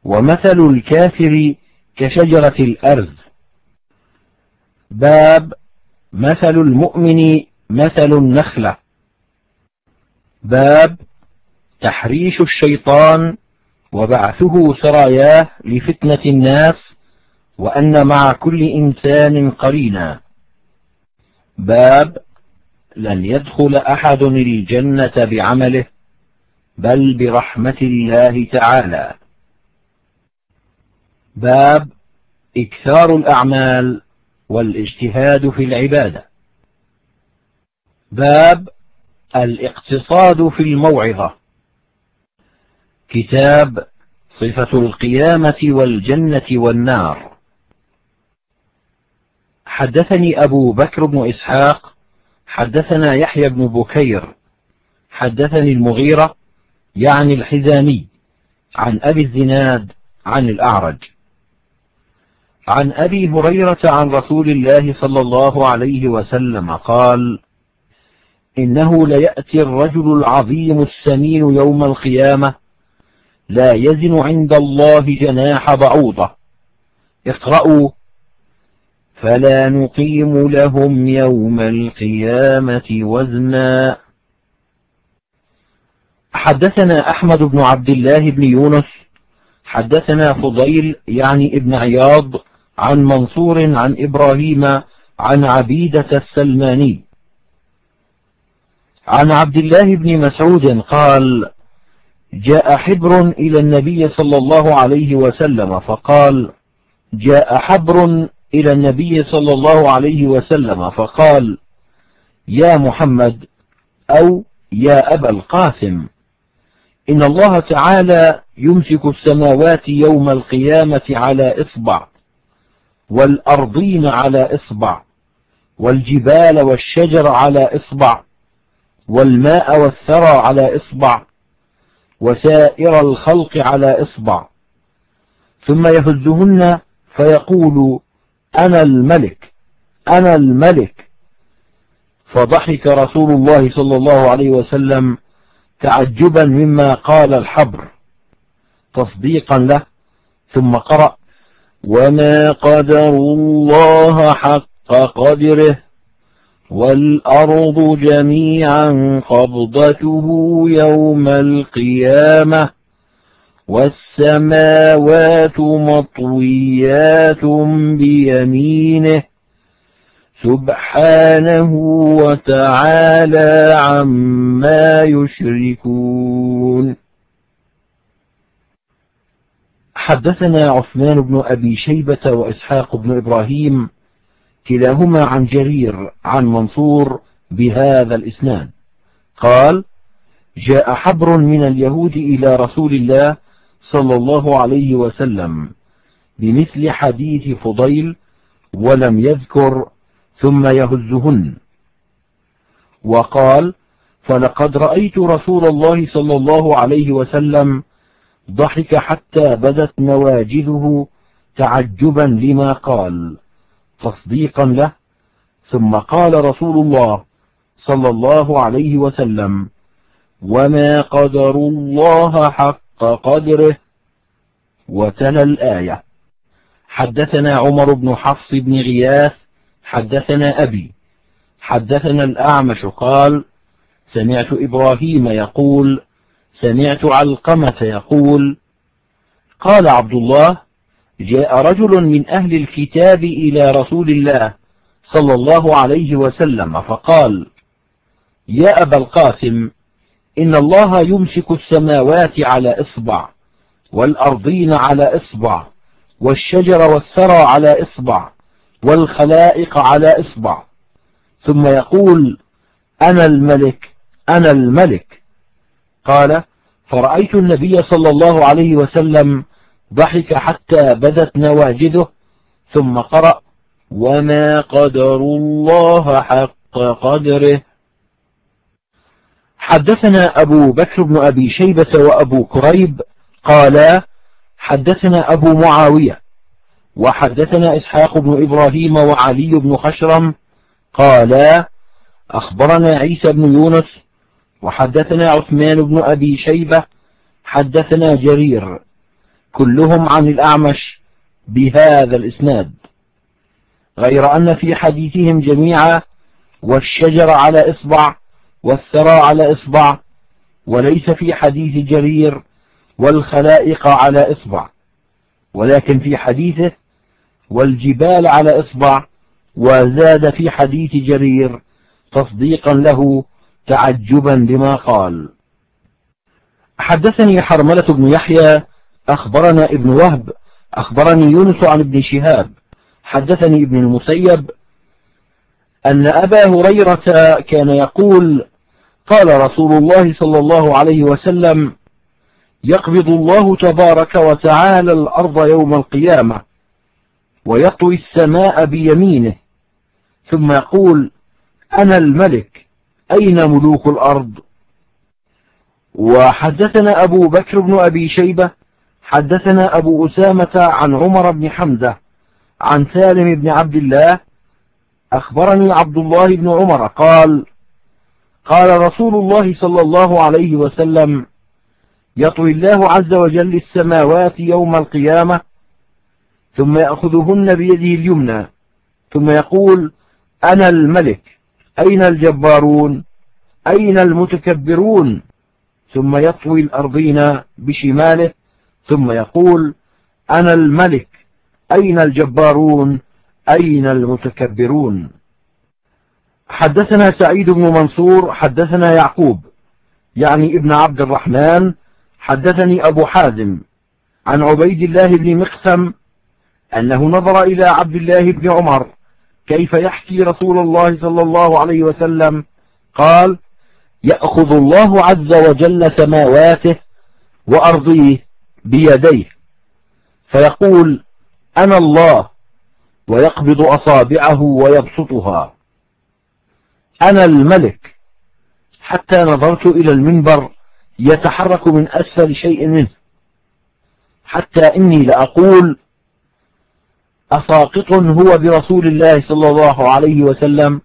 ومثل الكافر كشجرة الأرز. باب مثل المؤمن مثل النخلة. باب تحريش الشيطان وبعثه سراياه لفتنة الناس، وأن مع كل إنسان قرينا. باب لن يدخل أحد الجنة بعمله بل برحمة الله تعالى. باب إكثار الأعمال والاجتهاد في العبادة. باب الاقتصاد في الموعظة. كتاب صفة القيامة والجنة والنار. حدثني أبو بكر بن إسحاق حدثنا يحيى بن بكير حدثني المغيرة يعني الحزامي عن أبي الزناد عن الأعرج عن أبي هريرة عن رسول الله صلى الله عليه وسلم قال: إنه ليأتي الرجل العظيم السمين يوم القيامة لا يزن عند الله جناح بعوضة. اقرأوا: فلا نقيم لهم يوم القيامة وزنا. حدثنا أحمد بن عبد الله بن يونس حدثنا فضيل يعني ابن عياض عن منصور عن إبراهيم عن عبيدة السلماني عن عبد الله بن مسعود قال: جاء حبر إلى النبي صلى الله عليه وسلم فقال: جاء حبر إلى النبي صلى الله عليه وسلم فقال: يا محمد أو يا أبا القاسم، إن الله تعالى يمسك السماوات يوم القيامة على إصبع، والأرضين على إصبع، والجبال والشجر على إصبع، والماء والثرى على إصبع، وسائر الخلق على إصبع، ثم يهزهن فيقول: أنا الملك أنا الملك. فضحك رسول الله صلى الله عليه وسلم تعجبا مما قال الحبر تصديقا له، ثم قرأ: وما قدروا الله حق قدره والأرض جميعا قبضته يوم القيامة والسماوات مطويات بيمينه سبحانه وتعالى عما يشركون. حدثنا عثمان بن أبي شيبة وإسحاق بن إبراهيم كلاهما عن جرير عن منصور بهذا الإسناد قال: جاء حبر من اليهود إلى رسول الله صلى الله عليه وسلم بمثل حديث فضيل ولم يذكر ثم يهزهن. وقال: فلقد رأيت رسول الله صلى الله عليه وسلم ضحك حتى بدت نواجذه تعجبا لما قال تصديقا له، ثم قال رسول الله صلى الله عليه وسلم: وما قدروا الله حق قدره، وتلا الآية. حدثنا عمر بن حفص بن غياث حدثنا أبي حدثنا الأعمش قال: سمعت إبراهيم يقول: سمعت علقمة يقول: قال عبد الله: جاء رجل من أهل الكتاب إلى رسول الله صلى الله عليه وسلم فقال: يا أبا القاسم، إن الله يمسك السماوات على إصبع، والأرضين على إصبع، والشجر والثرى على إصبع، والخلائق على إصبع، ثم يقول: أنا الملك أنا الملك. قال: فرأيت النبي صلى الله عليه وسلم ضحك حتى بدت نواجذه، ثم قرأ: وما قدروا الله حق قدره. حدثنا أبو بكر بن أبي شيبة وأبو كريب قالا: حدثنا أبو معاوية وحدثنا إسحاق بن إبراهيم وعلي بن خشرم قالا: أخبرنا عيسى بن يونس وحدثنا عثمان بن أبي شيبة حدثنا جرير كلهم عن الأعمش بهذا الإسناد، غير أن في حديثهم جميعا والشجر على إصبع والثرى على إصبع، وليس في حديث جرير والخلائق على إصبع، ولكن في حديثه والجبال على إصبع، وزاد في حديث جرير تصديقا له تعجبا لما قال. حدثني حرملة بن يحيى أخبرنا ابن وهب أخبرني يونس عن ابن شهاب حدثني ابن المسيب أن أبا هريرة كان يقول: قال رسول الله صلى الله عليه وسلم: يقبض الله تبارك وتعالى الأرض يوم القيامة ويطوي السماء بيمينه، ثم يقول: أنا الملك، أين ملوك الأرض؟ وحدثنا أبو بكر بن أبي شيبة حدثنا أبو أسامة عن عمر بن حمزة عن سالم بن عبد الله أخبرني عبد الله بن عمر قال: قال رسول الله صلى الله عليه وسلم: يطوي الله عز وجل السماوات يوم القيامة ثم يأخذهن بيده اليمنى ثم يقول: أنا الملك، أين الجبارون؟ أين المتكبرون؟ ثم يطوي الأرضين بشماله ثم يقول: أنا الملك، أين الجبارون؟ أين المتكبرون؟ حدثنا سعيد بن منصور حدثنا يعقوب يعني ابن عبد الرحمن حدثني أبو حازم عن عبيد الله بن مقسم أنه نظر إلى عبد الله بن عمر كيف يحكي رسول الله صلى الله عليه وسلم، قال: يأخذ الله عز وجل سماواته وأرضيه بيديه فيقول: أنا الله، ويقبض أصابعه ويبسطها. أنا الملك، حتى نظرت إلى المنبر يتحرك من أسفل شيء منه، حتى إني لأقول: أساقط هو برسول الله صلى الله عليه وسلم؟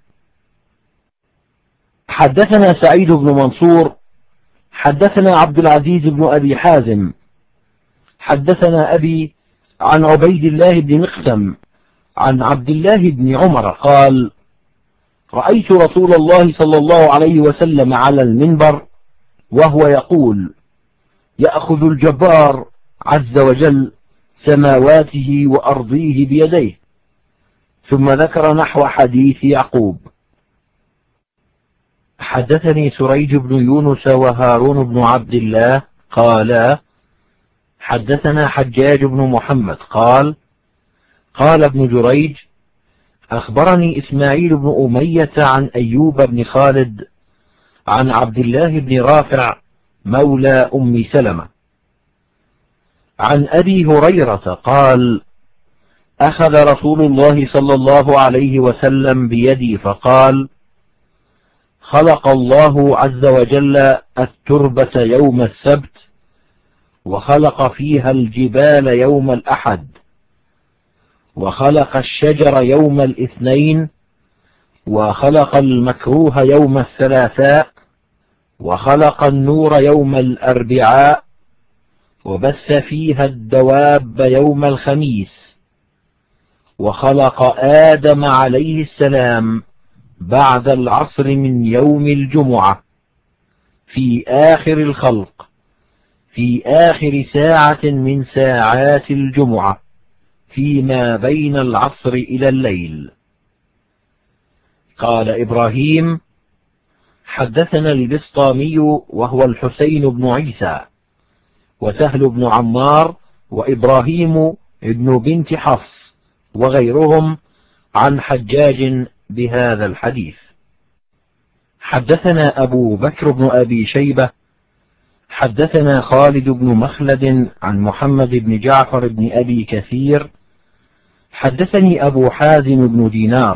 حدثنا سعيد بن منصور حدثنا عبد العزيز بن أبي حازم حدثنا أبي عن عبيد الله بن مقسم عن عبد الله بن عمر قال: رأيت رسول الله صلى الله عليه وسلم على المنبر وهو يقول: يأخذ الجبار عز وجل سماواته وأرضيه بيديه، ثم ذكر نحو حديث يعقوب. حدثني سريج بن يونس وهارون بن عبد الله قالا: حدثنا حجاج بن محمد قال: قال ابن جريج: أخبرني إسماعيل بن أمية عن أيوب بن خالد عن عبد الله بن رافع مولى أم سلمة عن أبي هريرة قال: أخذ رسول الله صلى الله عليه وسلم بيدي فقال: خلق الله عز وجل التربة يوم السبت، وخلق فيها الجبال يوم الأحد، وخلق الشجر يوم الاثنين، وخلق المكروه يوم الثلاثاء، وخلق النور يوم الأربعاء، وبث فيها الدواب يوم الخميس، وخلق آدم عليه السلام بعد العصر من يوم الجمعة في آخر الخلق في آخر ساعة من ساعات الجمعة فيما بين العصر إلى الليل. قال إبراهيم: حدثنا البسطامي وهو الحسين بن عيسى وسهل بن عمار وإبراهيم ابن بنت حفص وغيرهم عن حجاج بهذا الحديث. حدثنا أبو بكر بن أبي شيبة حدثنا خالد بن مخلد عن محمد بن جعفر بن أبي كثير حدثني أبو حازم بن دينار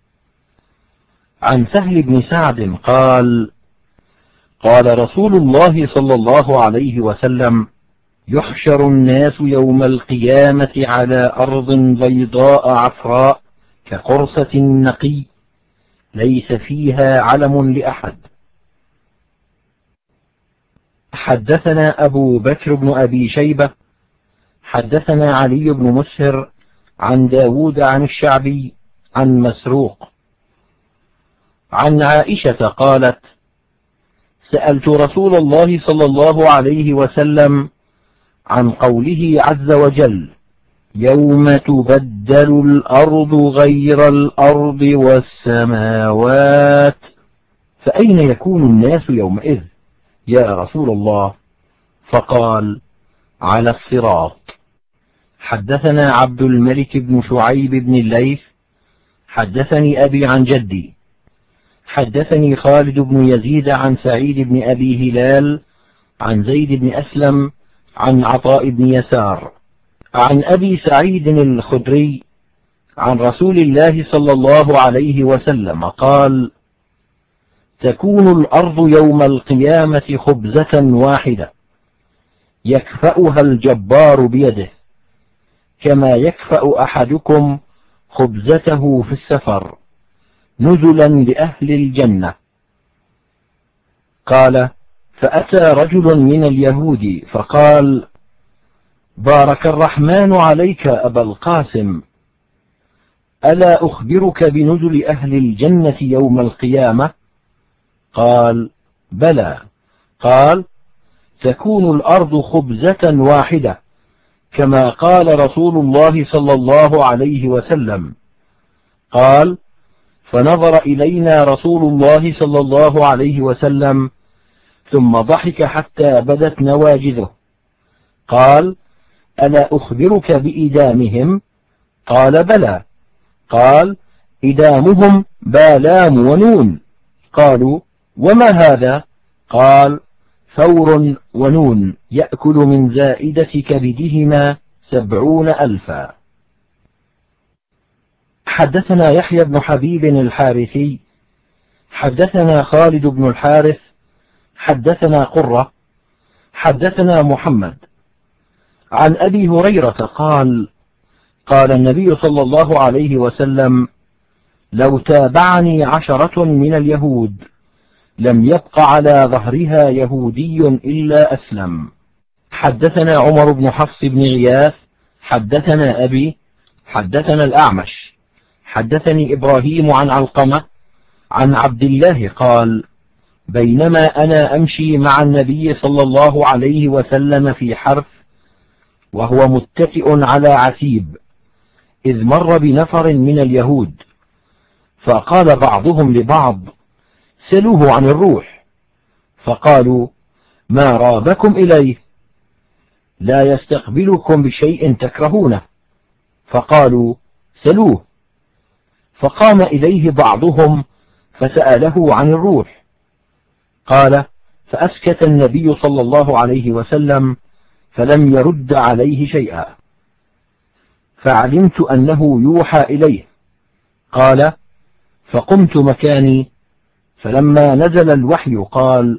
عن سهل بن سعد قال: قال رسول الله صلى الله عليه وسلم: يحشر الناس يوم القيامة على أرض بيضاء عفراء كقرصة النقي ليس فيها علم لأحد. حدثنا أبو بكر بن أبي شيبة حدثنا علي بن مسهر عن داود عن الشعبي عن مسروق عن عائشة قالت: سألت رسول الله صلى الله عليه وسلم عن قوله عز وجل: يوم تبدل الأرض غير الأرض والسماوات، فأين يكون الناس يومئذ يا رسول الله؟ فقال: على الصراط. حدثنا عبد الملك بن شعيب بن الليث حدثني أبي عن جدي حدثني خالد بن يزيد عن سعيد بن أبي هلال عن زيد بن أسلم عن عطاء بن يسار عن أبي سعيد الخدري عن رسول الله صلى الله عليه وسلم قال: تكون الأرض يوم القيامة خبزة واحدة يكفأها الجبار بيده، كما يكفأ أحدكم خبزته في السفر نزلا لأهل الجنة. قال: فأتى رجل من اليهود فقال: بارك الرحمن عليك أبا القاسم، ألا أخبرك بنزل أهل الجنة يوم القيامة؟ قال: بلى. قال: تكون الأرض خبزة واحدة كما قال رسول الله صلى الله عليه وسلم. قال: فنظر إلينا رسول الله صلى الله عليه وسلم ثم ضحك حتى بدت نواجذه. قال: ألا أخبرك بإدامهم؟ قال: بلى. قال: إدامهم بالام ونون. قالوا: وما هذا؟ قال: ثور ونون يأكل من زائدة كبدهما 70,000. حدثنا يحيى بن حبيب الحارثي حدثنا خالد بن الحارث حدثنا قرة حدثنا محمد عن أبي هريرة قال: قال النبي صلى الله عليه وسلم: لو تابعني 10 من اليهود لم يبق على ظهرها يهودي إلا أسلم. حدثنا عمر بن حفص بن غياث حدثنا أبي حدثنا الأعمش حدثني إبراهيم عن علقمة عن عبد الله قال: بينما أنا أمشي مع النبي صلى الله عليه وسلم في حرث وهو متكئ على عتيب، إذ مر بنفر من اليهود، فقال بعضهم لبعض: سلوه عن الروح. فقالوا: ما رابكم إليه؟ لا يستقبلكم بشيء تكرهونه. فقالوا: سلوه. فقام إليه بعضهم فسأله عن الروح. قال: فأسكت النبي صلى الله عليه وسلم فلم يرد عليه شيئا، فعلمت أنه يوحى إليه. قال: فقمت مكاني، فلما نزل الوحي قال: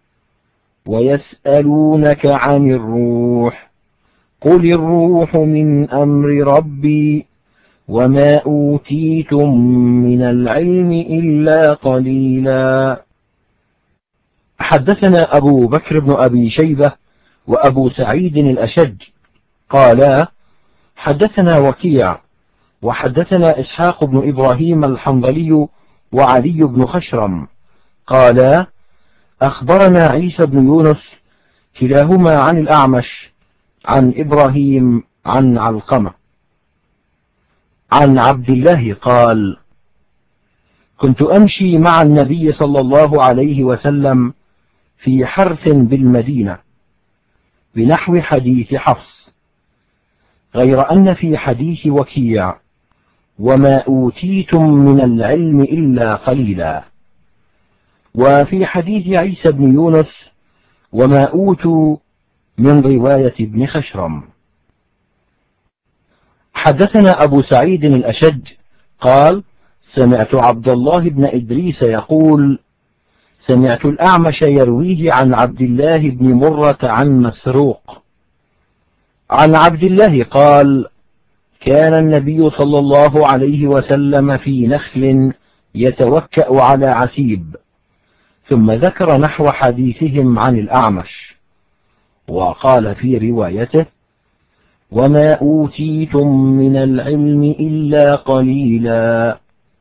ويسألونك عن الروح قل الروح من أمر ربي وما أوتيتم من العلم إلا قليلا. حدثنا أبو بكر بن أبي شيبة وأبو سعيد الأشج قالا: حدثنا وكيع وحدثنا إسحاق بن إبراهيم الحنظلي وعلي بن خشرم قالا: أخبرنا عيسى بن يونس كلاهما عن الأعمش عن إبراهيم عن علقمة عن عبد الله قال: كنت أمشي مع النبي صلى الله عليه وسلم في حرث بالمدينة بنحو حديث حفص، غير أن في حديث وكيع: وما أوتيتم من العلم إلا قليلا، وفي حديث عيسى بن يونس: وما أوتوا، من رواية ابن خشرم. حدثنا أبو سعيد الأشج قال: سمعت عبد الله بن إدريس يقول: سمعت الأعمش يرويه عن عبد الله بن مرة عن مسروق عن عبد الله قال: كان النبي صلى الله عليه وسلم في نخل يتوكأ على عتيب، ثم ذكر نحو حديثهم عن الأعمش، وقال في روايته: وما أوتيتم من العلم إلا قليلا.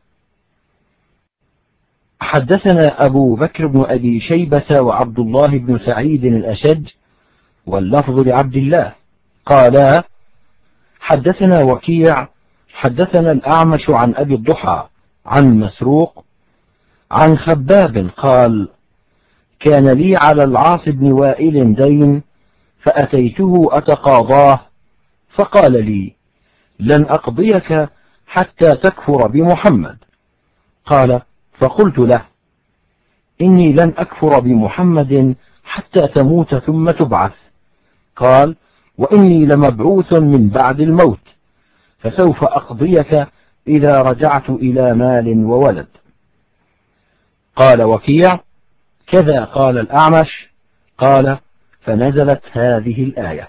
حدثنا أبو بكر بن أبي شيبة وعبد الله بن سعيد الأشج واللفظ لعبد الله قالا حدثنا وكيع حدثنا الأعمش عن أبي الضحى عن مسروق عن خباب قال كان لي على العاص بن وائل دين فأتيته أتقاضاه فقال لي لن أقضيك حتى تكفر بمحمد. قال فقلت له إني لن أكفر بمحمد حتى تموت ثم تبعث. قال وإني لمبعوث من بعد الموت فسوف أقضيك إذا رجعت إلى مال وولد. قال وكيع كذا قال الأعمش. قال فنزلت هذه الآية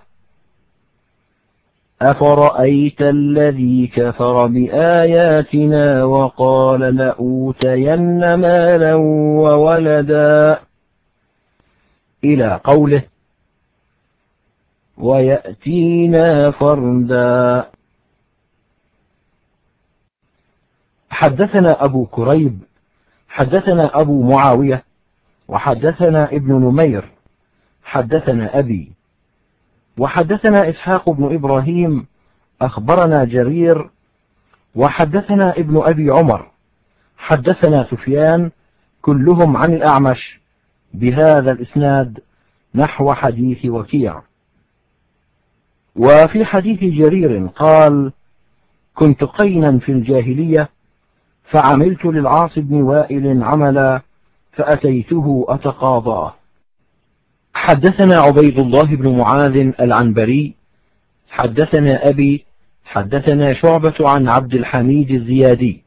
أفرأيت الذي كفر بآياتنا وقال لأوتين مالا وولدا إلى قوله ويأتينا فردا. حدثنا أبو كريب حدثنا أبو معاوية وحدثنا ابن نمير حدثنا أبي وحدثنا إسحاق بن إبراهيم أخبرنا جرير وحدثنا ابن أبي عمر حدثنا سفيان كلهم عن الأعمش بهذا الإسناد نحو حديث وكيع. وفي حديث جرير قال كنت قينا في الجاهلية فعملت للعاص بن وائل عملا فأتيته أتقاضاه. حدثنا عبيد الله بن معاذ العنبري حدثنا أبي حدثنا شعبة عن عبد الحميد الزيادي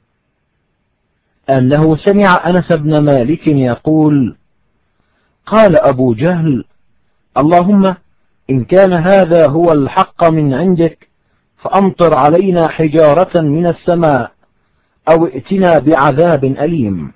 أنه سمع أنس بن مالك يقول قال أبو جهل اللهم إن كان هذا هو الحق من عندك فأمطر علينا حجارة من السماء أو ائتنا بعذاب أليم.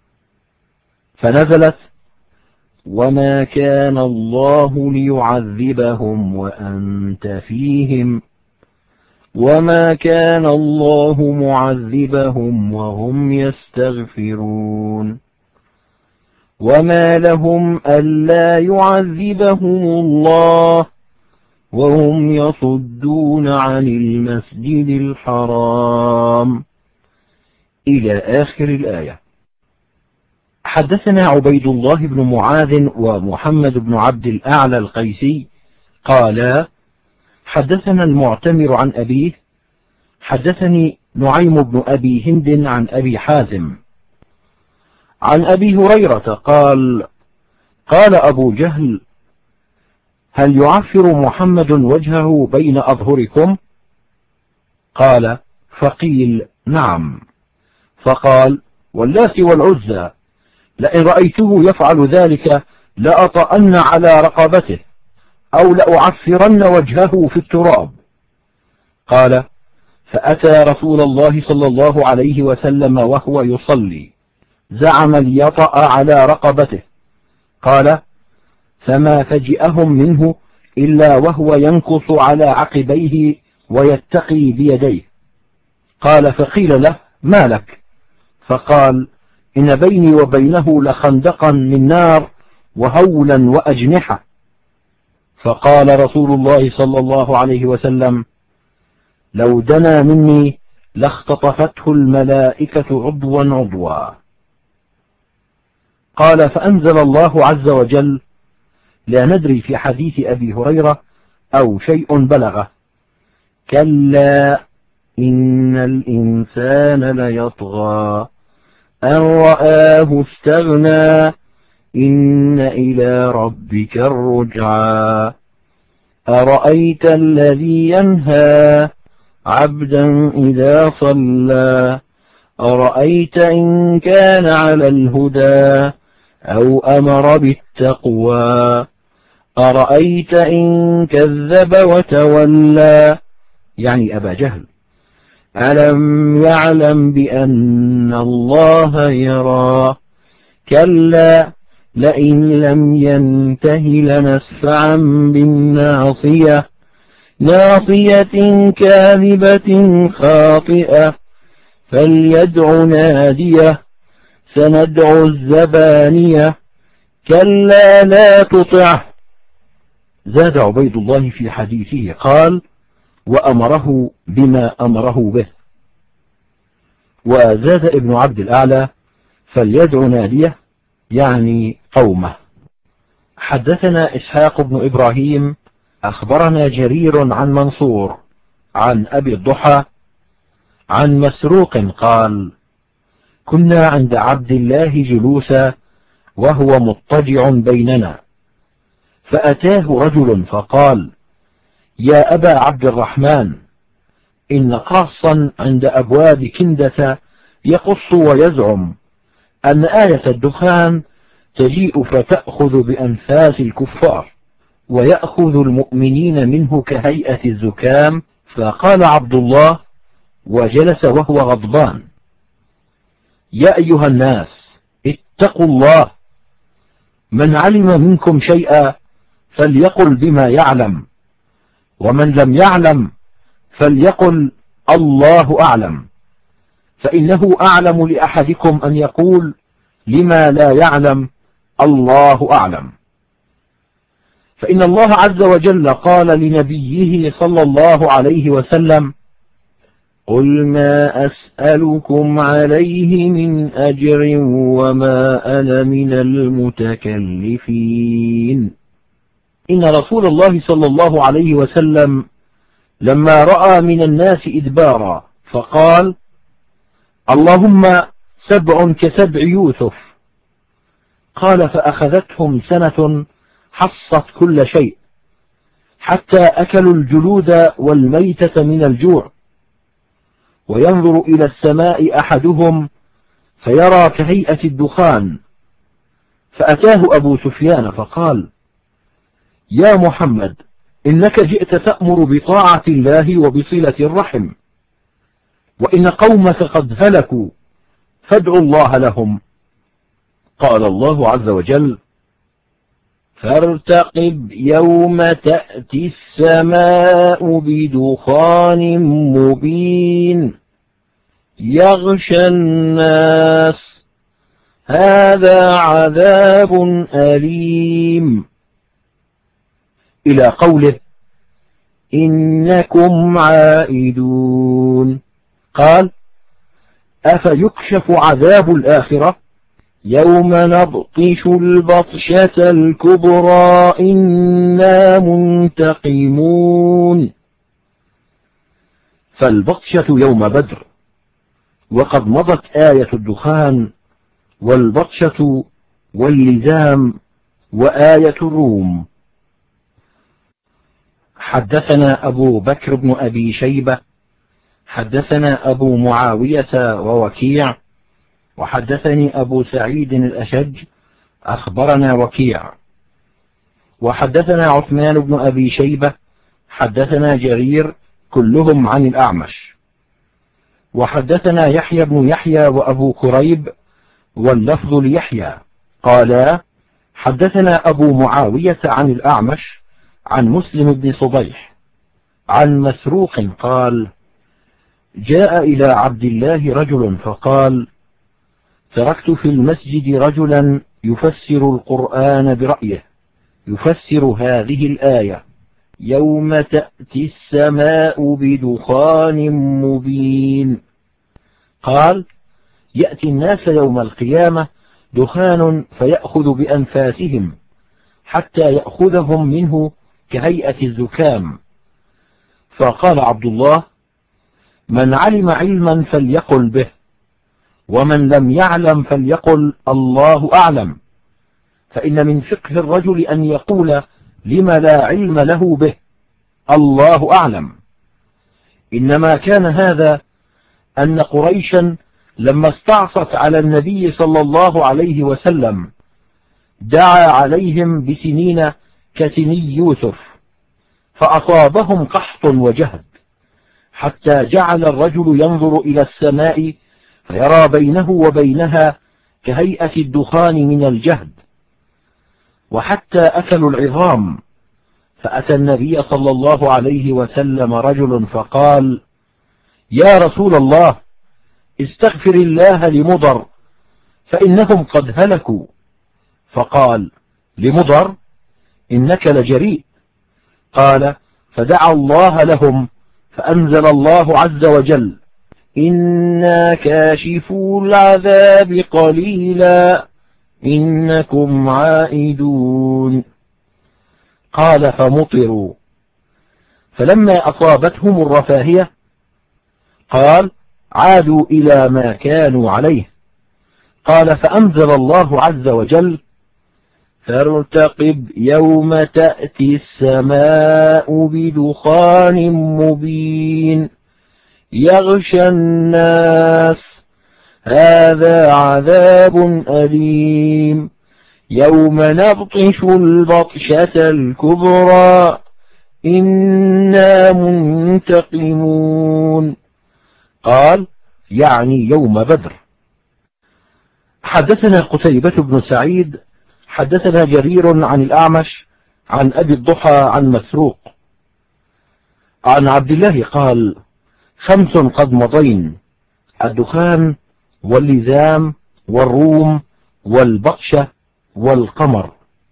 فنزلت وما كان الله ليعذبهم وأنت فيهم وما كان الله معذبهم وهم يستغفرون وما لهم ألا يعذبهم الله وهم يصدون عن المسجد الحرام إلى آخر الآية. حدثنا عبيد الله بن معاذ ومحمد بن عبد الأعلى القيسي قالا حدثنا المعتمر عن أبيه حدثني نعيم بن أبي هند عن أبي حازم عن أبي هريرة قال قال أبو جهل هل يعفر محمد وجهه بين أظهركم؟ قال فقيل نعم. فقال واللات والعزى لئن رأيته يفعل ذلك لأطأن على رقبته أو لأعفرن وجهه في التراب. قال فأتى رسول الله صلى الله عليه وسلم وهو يصلي زعم ليطأ على رقبته. قال فما فجئهم منه إلا وهو ينكص على عقبيه ويتقي بيديه. قال فقيل له ما لك؟ فقال إن بيني وبينه لخندقا من نار وهولا وأجنحة. فقال رسول الله صلى الله عليه وسلم لو دنا مني لاختطفته الملائكة عضوا عضوا. قال فأنزل الله عز وجل لا ندري في حديث أبي هريرة أو شيء بلغه كلا إن الإنسان ليطغى أن رآه استغنى إن إلى ربك الرجعى أرأيت الذي ينهى عبدا إذا صلى أرأيت إن كان على الهدى أو أمر بالتقوى أرأيت إن كذب وتولى يعني أبا جهل ألم يعلم بأن الله يرى كلا لئن لم ينته لنسفعا بالناصية ناصية كاذبة خاطئة فليدع ناديه سندع الزبانية كلا لا تطعه. زاد عبيد الله في حديثه قال وأمره بما أمره به. وزاد ابن عبد الأعلى فليدع ناديه يعني قومه. حدثنا إسحاق بن إبراهيم أخبرنا جرير عن منصور عن أبي الضحى عن مسروق قال كنا عند عبد الله جلوسا وهو مضطجع بيننا فأتاه رجل فقال يا أبا عبد الرحمن إن قاصا عند أبواب كندة يقص ويزعم أن آية الدخان تجيء فتأخذ بأنفاس الكفار ويأخذ المؤمنين منه كهيئة الزكام. فقال عبد الله وجلس وهو غضبان يا أيها الناس اتقوا الله من علم منكم شيئا فليقل بما يعلم ومن لم يعلم فليقل الله أعلم فإنه أعلم لأحدكم أن يقول لما لا يعلم الله أعلم. فإن الله عز وجل قال لنبيه صلى الله عليه وسلم قل ما أسألكم عليه من أجر وما أنا من المتكلفين. إن رسول الله صلى الله عليه وسلم لما رأى من الناس إدبارا فقال اللهم 7 كسبع يوسف. قال فأخذتهم سنة حصت كل شيء حتى أكلوا الجلود والميتة من الجوع وينظر إلى السماء أحدهم فيرى كهيئة الدخان فأتاه أبو سفيان فقال يا محمد إنك جئت تأمر بطاعة الله وبصلة الرحم وإن قومك قد هلكوا فادعوا الله لهم. قال الله عز وجل فارتقب يوم تأتي السماء بدخان مبين يغشى الناس هذا عذاب أليم إلى قوله إنكم عائدون. قال أفيكشف عذاب الآخرة يوم نبطش البطشة الكبرى إنا منتقمون. فالبطشة يوم بدر وقد مضت آية الدخان والبطشة واللزام وآية الروم. حدثنا أبو بكر بن أبي شيبة حدثنا أبو معاوية ووكيع وحدثني أبو سعيد الأشج أخبرنا وكيع وحدثنا عثمان بن أبي شيبة حدثنا جرير كلهم عن الأعمش وحدثنا يحيى بن يحيى وأبو كريب واللفظ ليحيى قالا حدثنا أبو معاوية عن الأعمش عن مسلم بن صبيح عن مسروق قال جاء إلى عبد الله رجل فقال تركت في المسجد رجلا يفسر القرآن برأيه يفسر هذه الآية يوم تأتي السماء بدخان مبين. قال يأتي الناس يوم القيامة دخان فيأخذ بأنفاسهم حتى يأخذهم منه كهيئة الزكام. فقال عبد الله من علم علما فليقل به ومن لم يعلم فليقل الله أعلم فإن من فقه الرجل أن يقول لما لا علم له به الله أعلم. إنما كان هذا أن قريشا لما استعصت على النبي صلى الله عليه وسلم دعا عليهم بسنين كسني يوسف فأصابهم قحط وجهد حتى جعل الرجل ينظر إلى السماء فيرى بينه وبينها كهيئة الدخان من الجهد وحتى أكلوا العظام فأتى النبي صلى الله عليه وسلم رجل فقال: يا رسول الله، استغفر الله لمضر فإنهم قد هلكوا. فقال لمضر: إنك لجريء. قال: فدعا الله لهم فأنزل الله عز وجل: إنا كاشفو العذاب قليلا إنكم عائدون. قال: فمطروا، فلما أصابتهم الرفاهية قال: عادوا إلى ما كانوا عليه. قال: فأنزل الله عز وجل: فارتقب يوم تأتي السماء بدخان مبين يغشى الناس هذا عذاب أليم يوم نبطش البطشة الكبرى إنا منتقمون. قال: يعني يوم بدر. حدثنا قتيبة بن سعيد حدثنا جرير عن الأعمش عن أبي الضحى عن مسروق عن عبد الله قال: 5 قد مضين: الدخان واللزام والروم والبطشة والقمر.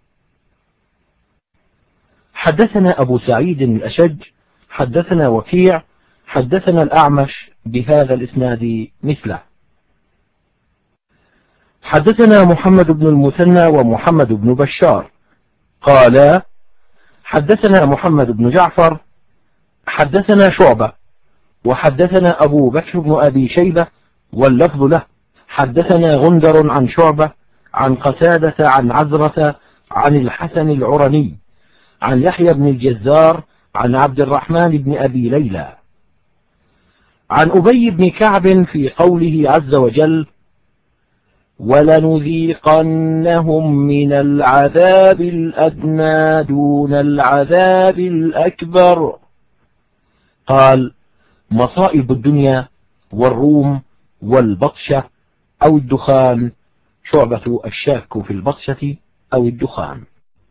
حدثنا أبو سعيد الأشج حدثنا وكيع حدثنا الأعمش بهذا الإسناد مثله. حدثنا محمد بن المثنى ومحمد بن بشار قالا: حدثنا محمد بن جعفر حدثنا شعبة وحدثنا أبو بكر بن أبي شيبة واللفظ له. حدثنا غندر عن شعبة عن قتادة عن عزرة عن الحسن العرني عن يحيى بن الجزار عن عبد الرحمن بن أبي ليلى عن أبي بن كعب في قوله عز وجل: ولنذيقنهم من العذاب الأدنى دون العذاب الأكبر. قال: مصائب الدنيا والروم والبطشة أو الدخان. شعبة الشاك في البطشة أو الدخان.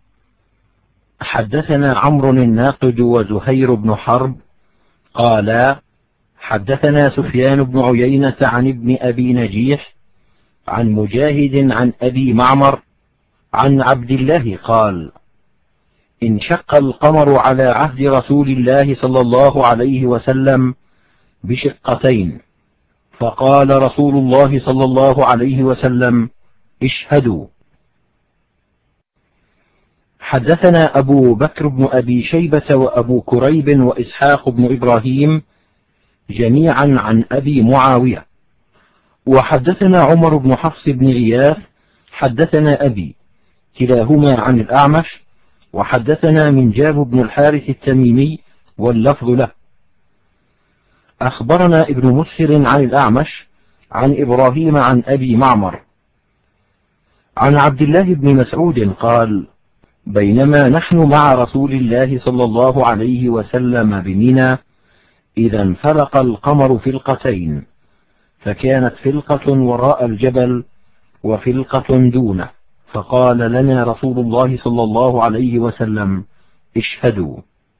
حدثنا عمرو الناقد وزهير بن حرب قالا: حدثنا سفيان بن عيينة عن ابن أبي نجيح عن مجاهد عن أبي معمر عن عبد الله قال: انشق القمر على عهد رسول الله صلى الله عليه وسلم بشقتين، فقال رسول الله صلى الله عليه وسلم: اشهدوا. حدثنا أبو بكر بن أبي شيبة وأبو كريب وإسحاق بن إبراهيم جميعا عن أبي معاوية. وحدثنا عمر بن حفص بن غياث حدثنا أبي كلاهما عن الأعمش. وحدثنا منجاب بن الحارث التميمي واللفظ له. أخبرنا ابن مسهر عن الأعمش عن إبراهيم عن أبي معمر عن عبد الله بن مسعود قال: بينما نحن مع رسول الله صلى الله عليه وسلم بمنى إذا انفلق القمر فلقتين، فكانت فلقة وراء الجبل وفلقة دونه، فقال لنا رسول الله صلى الله عليه وسلم: اشهدوا.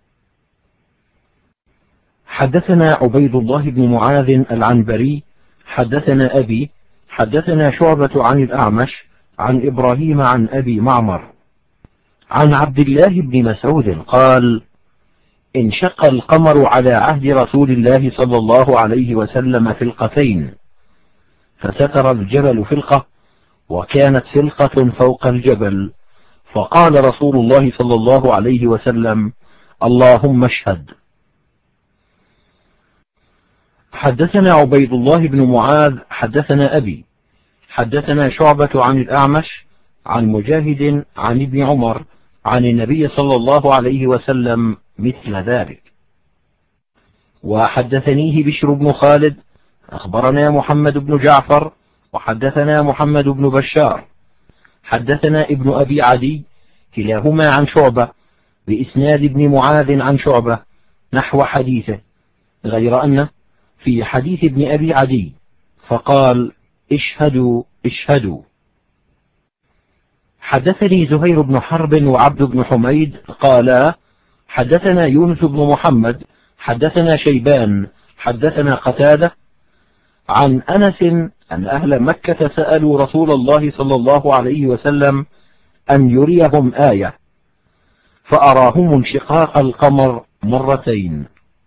حدثنا عبيد الله بن معاذ العنبري حدثنا أبي حدثنا شعبة عن الأعمش عن إبراهيم عن أبي معمر عن عبد الله بن مسعود قال: انشق القمر على عهد رسول الله صلى الله عليه وسلم فلقتين، فستر الجبل فلقة، وكانت فلقة فوق الجبل، فقال رسول الله صلى الله عليه وسلم: اللهم اشهد. حدثنا عبيد الله بن معاذ حدثنا أبي حدثنا شعبة عن الأعمش عن مجاهد عن ابن عمر عن النبي صلى الله عليه وسلم مثل ذلك. وحدثنيه بشر بن خالد أخبرنا محمد بن جعفر وحدثنا محمد بن بشار حدثنا ابن أبي عدي كلاهما عن شعبة بإسناد ابن معاذ عن شعبة نحو حديثه، غير أن في حديث ابن أبي عدي فقال: اشهدوا اشهدوا. حدثني زهير بن حرب وعبد بن حميد قالا: حدثنا يونس بن محمد حدثنا شيبان حدثنا قتادة عن أنس أن أهل مكة سألوا رسول الله صلى الله عليه وسلم أن يريهم آية، فأراهم انشقاق القمر مرتين.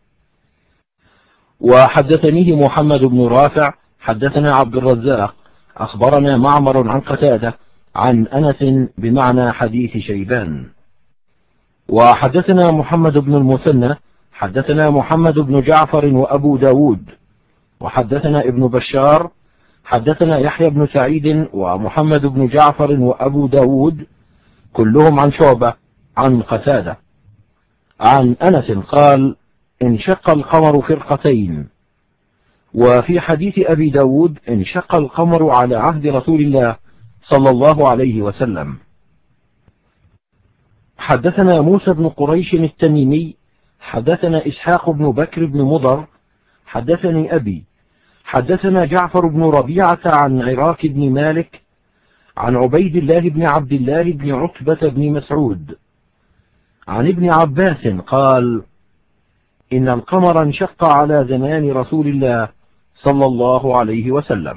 وحدثنيه محمد بن رافع حدثنا عبد الرزاق أخبرنا معمر عن قتادة عن أنس بمعنى حديث شيبان. وحدثنا محمد بن المثنى حدثنا محمد بن جعفر وأبو داود وحدثنا ابن بشار حدثنا يحيى بن سعيد ومحمد بن جعفر وأبو داود كلهم عن شعبة عن قتادة عن أنس قال: انشق القمر فرقتين. وفي حديث أبي داود انشق القمر على عهد رسول الله صلى الله عليه وسلم. حدثنا موسى بن قريش التميمي حدثنا إسحاق بن بكر بن مضر حدثني أبي حدثنا جعفر بن ربيعة عن عراك بن مالك عن عبيد الله بن عبد الله بن عتبة بن مسعود عن ابن عباس قال: إن القمر انشق على زمان رسول الله صلى الله عليه وسلم.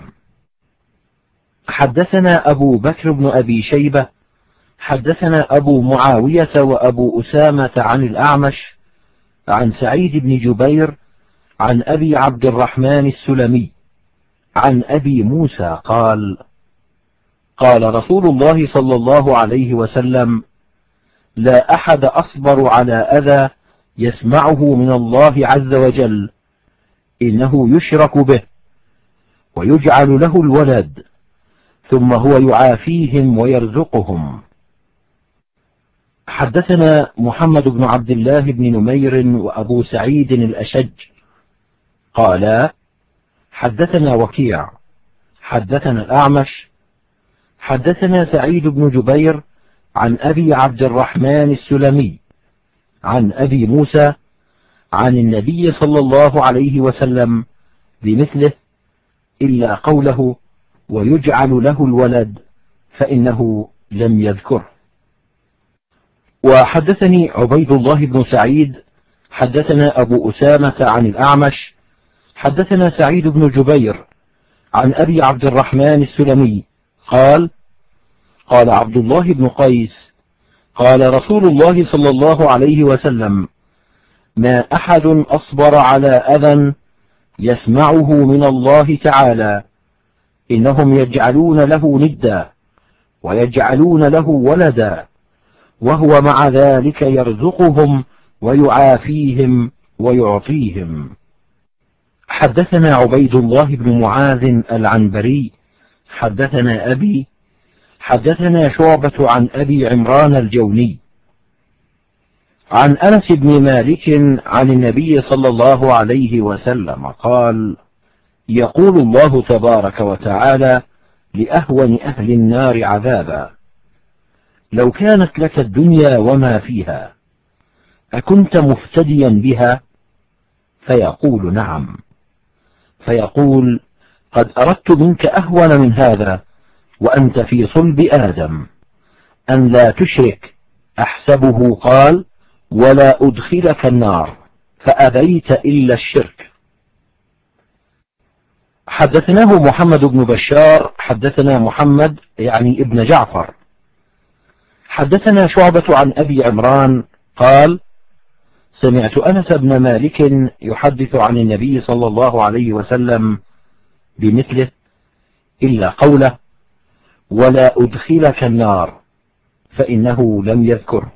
حدثنا أبو بكر بن أبي شيبة حدثنا أبو معاوية وأبو أسامة عن الأعمش عن سعيد بن جبير عن أبي عبد الرحمن السلمي عن أبي موسى قال: قال رسول الله صلى الله عليه وسلم: لا أحد أصبر على أذى يسمعه من الله عز وجل، إنه يشرك به ويجعل له الولد ثم هو يعافيهم ويرزقهم. حدثنا محمد بن عبد الله بن نمير وأبو سعيد الأشج قالا: حدثنا وكيع حدثنا الأعمش حدثنا سعيد بن جبير عن أبي عبد الرحمن السلمي عن أبي موسى عن النبي صلى الله عليه وسلم بمثله إلا قوله: ويجعل له الولد، فإنه لم يذكره. وحدثني عبيد الله بن سعيد حدثنا أبو أسامة عن الأعمش حدثنا سعيد بن جبير عن أبي عبد الرحمن السلمي قال: قال عبد الله بن قيس: قال رسول الله صلى الله عليه وسلم: ما أحد أصبر على أذى يسمعه من الله تعالى، إنهم يجعلون له ندا ويجعلون له ولدا وهو مع ذلك يرزقهم ويعافيهم ويعطيهم. حدثنا عبيد الله بن معاذ العنبري حدثنا أبي حدثنا شعبة عن أبي عمران الجوني عن أنس بن مالك عن النبي صلى الله عليه وسلم قال: يقول الله تبارك وتعالى لأهون أهل النار عذابا: لو كانت لك الدنيا وما فيها أكنت مفتديا بها؟ فيقول: نعم. فيقول: قد أردت منك أهون من هذا وأنت في صلب آدم، أن لا تشرك. أحسبه قال: ولا أدخلك النار، فأبيت إلا الشرك. حدثناه محمد بن بشار حدثنا محمد يعني ابن جعفر حدثنا شعبة عن أبي عمران قال: سمعت أنس بن مالك يحدث عن النبي صلى الله عليه وسلم بمثله إلا قوله: ولا أدخلك النار، فإنه لم يذكره.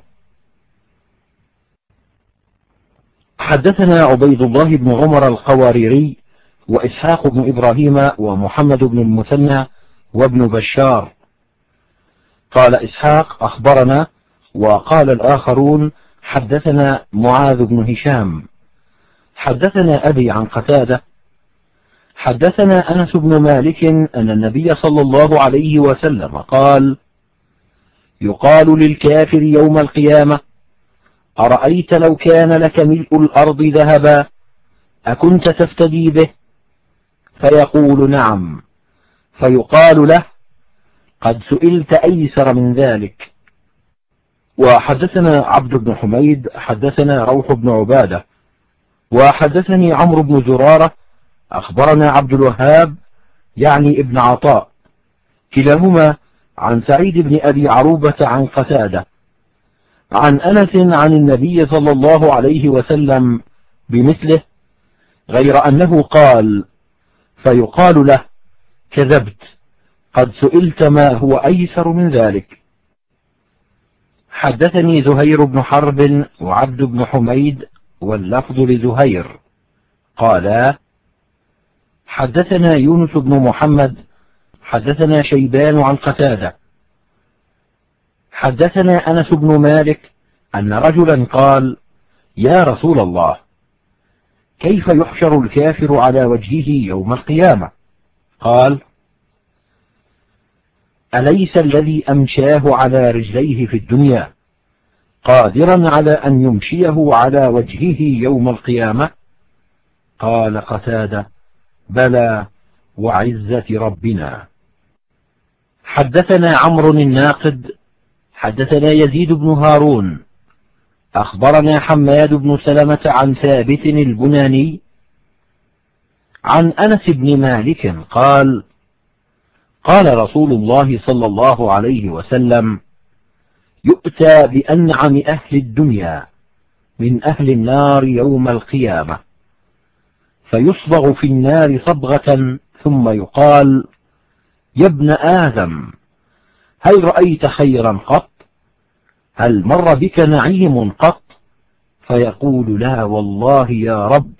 حدثنا عبيد الله بن عمر القواريري وإسحاق بن إبراهيم ومحمد بن المثنى وابن بشار. قال إسحاق: أخبرنا، وقال الآخرون: حدثنا معاذ بن هشام حدثنا أبي عن قتادة حدثنا أنس بن مالك أن النبي صلى الله عليه وسلم قال: يقال للكافر يوم القيامة: أرأيت لو كان لك ملء الأرض ذهبا أكنت تفتدي به؟ فيقول: نعم. فيقال له: قد سئلت أيسر من ذلك. وحدثنا عبد بن حميد حدثنا روح بن عبادة وحدثني عمرو بن زرارة أخبرنا عبد الوهاب يعني ابن عطاء كلاهما عن سعيد بن أبي عروبة عن قتادة عن أنس عن النبي صلى الله عليه وسلم بمثله، غير أنه قال: فيقال له: كذبت، قد سئلت ما هو أيسر من ذلك. حدثني زهير بن حرب وعبد بن حميد واللفظ لزهير قالا: حدثنا يونس بن محمد حدثنا شيبان عن قتادة حدثنا أنس بن مالك أن رجلا قال: يا رسول الله، كيف يحشر الكافر على وجهه يوم القيامة؟ قال: أليس الذي أمشاه على رجليه في الدنيا قادرا على أن يمشيه على وجهه يوم القيامة؟ قال قتادة: بلى وعزة ربنا. حدثنا عمرو الناقد حدثنا يزيد بن هارون أخبرنا حماد بن سلمة عن ثابت البناني عن أنس بن مالك قال: قال رسول الله صلى الله عليه وسلم: يؤتى بأنعم أهل الدنيا من أهل النار يوم القيامة، فيصبغ في النار صبغة ثم يقال: يا ابن آدم، هل رأيت خيرا قط؟ هل مر بك نعيم قط؟ فيقول: لا والله يا رب.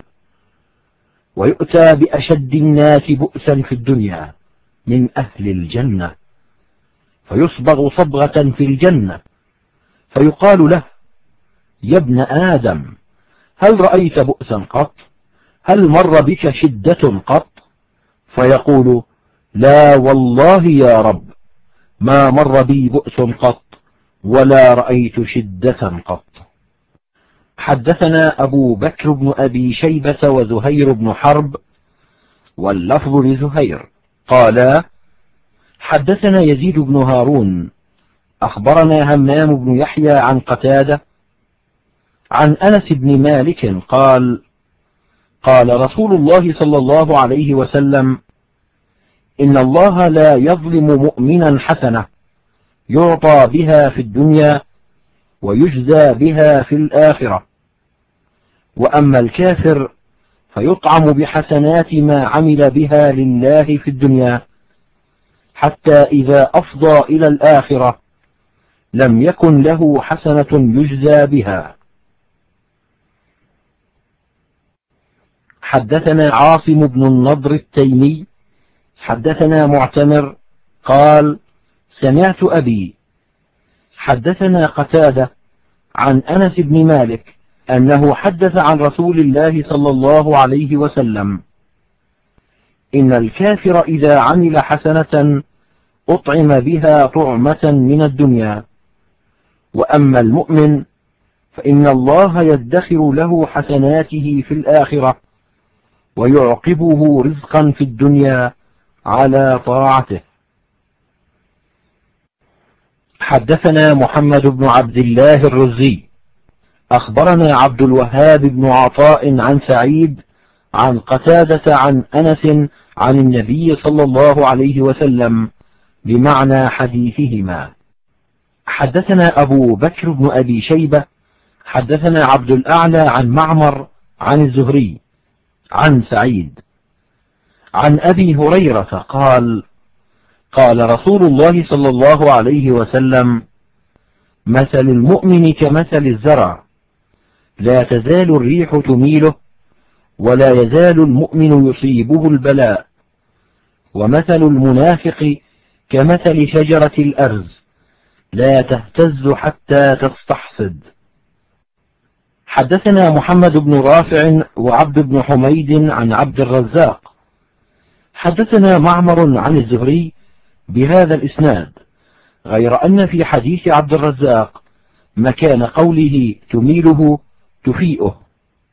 ويؤتى بأشد الناس بؤسا في الدنيا من أهل الجنة، فيصبغ صبغة في الجنة، فيقال له: يا ابن آدم، هل رأيت بؤسا قط؟ هل مر بك شدة قط؟ فيقول: لا والله يا رب، ما مر بي بؤس قط ولا رأيت شدة قط. حدثنا أبو بكر بن أبي شيبة وزهير بن حرب واللفظ لزهير قالا: حدثنا يزيد بن هارون أخبرنا همام بن يحيى عن قتادة عن أنس بن مالك قال: قال رسول الله صلى الله عليه وسلم: إن الله لا يظلم مؤمنا حسنة يعطى بها في الدنيا ويجزى بها في الآخرة، وأما الكافر فيطعم بحسنات ما عمل بها لله في الدنيا، حتى إذا أفضى إلى الآخرة لم يكن له حسنة يجزى بها. حدثنا عاصم بن النضر التيمي حدثنا معتمر قال: سمعت أبي حدثنا قتادة عن أنس بن مالك أنه حدث عن رسول الله صلى الله عليه وسلم: إن الكافر إذا عمل حسنة أطعم بها طعمة من الدنيا، وأما المؤمن فإن الله يدخر له حسناته في الآخرة ويعقبه رزقا في الدنيا على طاعته. حدثنا محمد بن عبد الله الرزي أخبرنا عبد الوهاب بن عطاء عن سعيد عن قتادة عن أنس عن النبي صلى الله عليه وسلم بمعنى حديثهما. حدثنا أبو بكر بن أبي شيبة حدثنا عبد الأعلى عن معمر عن الزهري عن سعيد عن أبي هريرة قال: قال رسول الله صلى الله عليه وسلم: مثل المؤمن كمثل الزرع، لا تزال الريح تميله ولا يزال المؤمن يصيبه البلاء، ومثل المنافق كمثل شجرة الأرز، لا تهتز حتى تستحصد. حدثنا محمد بن رافع وعبد بن حميد عن عبد الرزاق حدثنا معمر عن الزهري بهذا الإسناد، غير أن في حديث عبد الرزاق مكان قوله تميله تفيئه.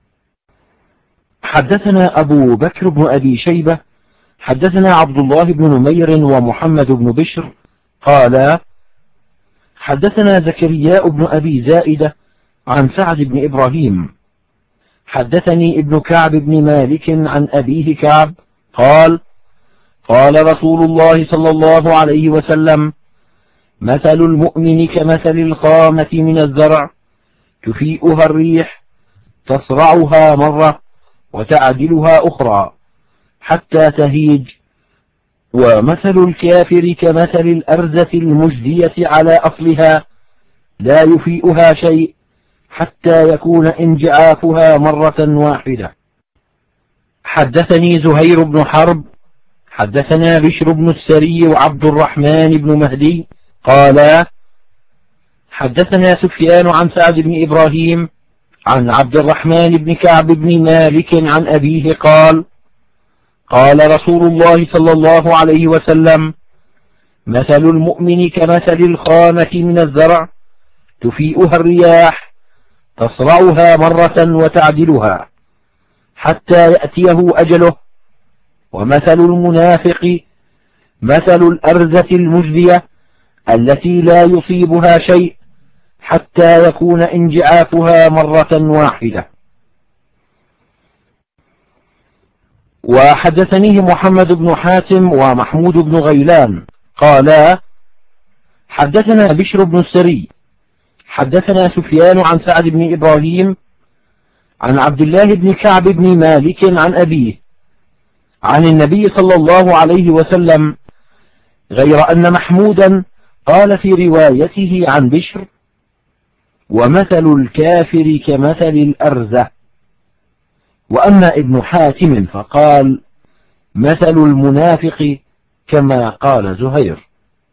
حدثنا أبو بكر بن أبي شيبة حدثنا عبد الله بن نمير ومحمد بن بشر قالا: حدثنا زكريا بن أبي زائدة عن سعد بن إبراهيم حدثني ابن كعب بن مالك عن أبيه كعب قال قال رسول الله صلى الله عليه وسلم مثل المؤمن كمثل الخامة من الزرع تفيئها الريح تصرعها مرة وتعدلها أخرى حتى تهيج، ومثل الكافر كمثل الأرزة المجدية على أصلها لا يفيئها شيء حتى يكون انجعافها مرة واحدة. حدثني زهير بن حرب حدثنا بشر بن السري وعبد الرحمن بن مهدي قالا حدثنا سفيان عن سعد بن إبراهيم عن عبد الرحمن بن كعب بن مالك عن أبيه قال قال رسول الله صلى الله عليه وسلم مثل المؤمن كمثل الخامة من الزرع تفيئها الرياح تصرعها مرة وتعدلها حتى يأتيه أجله، ومثل المنافق مثل الأرزة المجدية التي لا يصيبها شيء حتى يكون انجعافها مرة واحدة. وحدثنيه محمد بن حاتم ومحمود بن غيلان قالا حدثنا بشر بن السري حدثنا سفيان عن سعد بن إبراهيم عن عبد الله بن كعب بن مالك عن أبيه عن النبي صلى الله عليه وسلم، غير أن محمودا قال في روايته عن بشر ومثل الكافر كمثل الأرزة، وأما ابن حاتم فقال مثل المنافق كما قال زهير.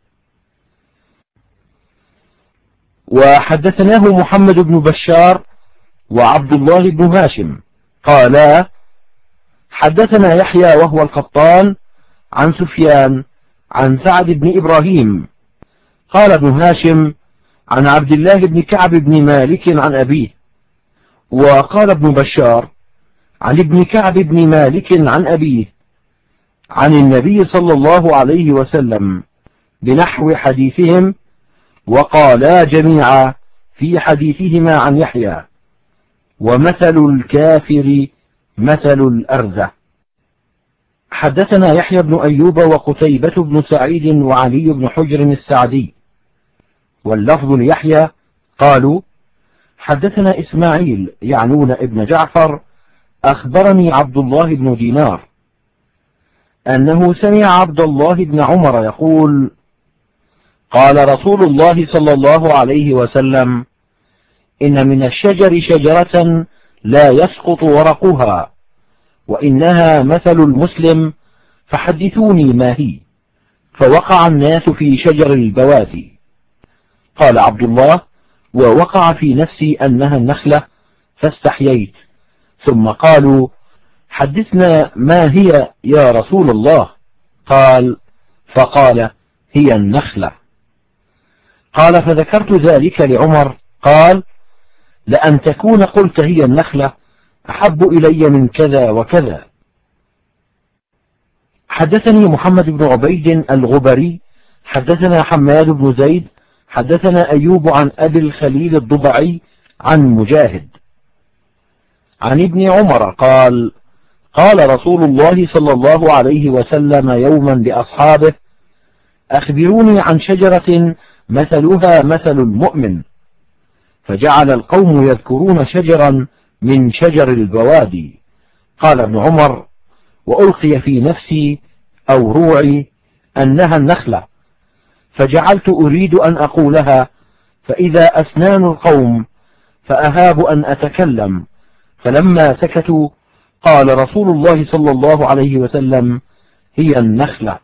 وحدثناه محمد بن بشار وعبد الله بن هاشم قالا حدثنا يحيى وهو القطان عن سفيان عن سعد بن إبراهيم قال ابن هاشم عن عبد الله بن كعب بن مالك عن أبيه، وقال ابن بشار عن ابن كعب بن مالك عن أبيه عن النبي صلى الله عليه وسلم بنحو حديثهم، وقالا جميعا في حديثهما عن يحيى ومثل الكافر مثل الأرزة. حدثنا يحيى بن أيوب وقتيبة بن سعيد وعلي بن حجر السعدي واللفظ ليحيى قالوا حدثنا إسماعيل يعنون ابن جعفر أخبرني عبد الله بن دينار أنه سمع عبد الله بن عمر يقول قال رسول الله صلى الله عليه وسلم إن من الشجر شجرة لا يسقط ورقها وإنها مثل المسلم فحدثوني ما هي، فوقع الناس في شجر البواثي. قال عبد الله ووقع في نفسي أنها النخلة فاستحييت، ثم قالوا حدثنا ما هي يا رسول الله، فقال هي النخلة. قال فذكرت ذلك لعمر قال لأن تكون قلت هي النخلة أحب إلي من كذا وكذا. حدثني محمد بن عبيد الغبري حدثنا حماد بن زيد حدثنا أيوب عن أبي الخليل الضبعي عن مجاهد عن ابن عمر قال قال رسول الله صلى الله عليه وسلم يوما لأصحابه أخبروني عن شجرة مثلها مثل المؤمن، فجعل القوم يذكرون شجرا من شجر البوادي. قال ابن عمر وألقي في نفسي أو روعي أنها النخلة، فجعلت أريد أن أقولها فإذا أسنان القوم فأهاب أن أتكلم، فلما سكتوا قال رسول الله صلى الله عليه وسلم هي النخلة.